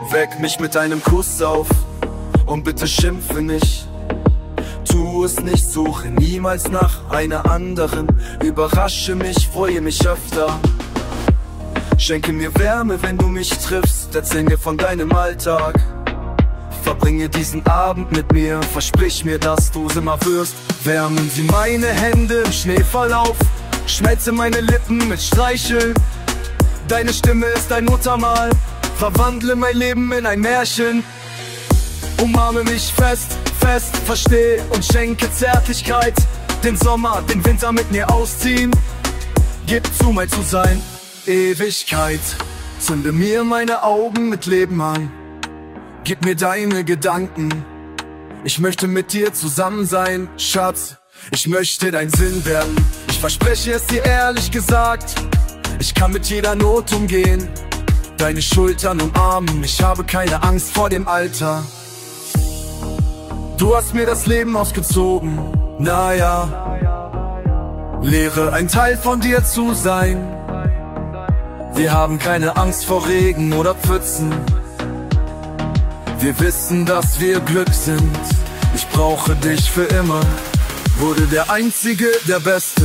Weck mich mit einem Kuss auf und bitte schimpfe nicht. Tu es nicht, suche niemals nach einer anderen. Überrasche mich, freue mich öfter. Schenke mir Wärme, wenn du mich triffst. Erzähl mir von deinem Alltag. Verbringe diesen Abend mit mir. Versprich mir, dass du's immer wirst. Wärmen Sie meine Hände im Schneeverlauf. Schmelze meine Lippen mit Streicheln. Deine Stimme ist ein Muttermal. Verwandle mein Leben in ein Märchen. Umarme mich fest, fest, versteh und schenke Zärtlichkeit. Den Sommer, den Winter mit mir ausziehen. Gib zu, mein Zusein, Ewigkeit. Zünde mir meine Augen mit Leben an. Gib mir deine Gedanken. Ich möchte mit dir zusammen sein, Schatz. Ich möchte dein Sinn werden. Ich verspreche es dir ehrlich gesagt. Ich kann mit jeder Not umgehen. Deine Schultern umarmen. Ich habe keine Angst vor dem Alter. Du hast mir das Leben ausgezogen. Naja, lehre ein Teil von dir zu sein. Wir haben keine Angst vor Regen oder Pfützen. Wir wissen, dass wir Glück sind. Ich brauche dich für immer. Wurde der Einzige, der Beste.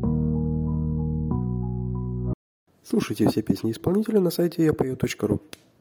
Слушайте все песни исполнителя на сайте yapою.ru.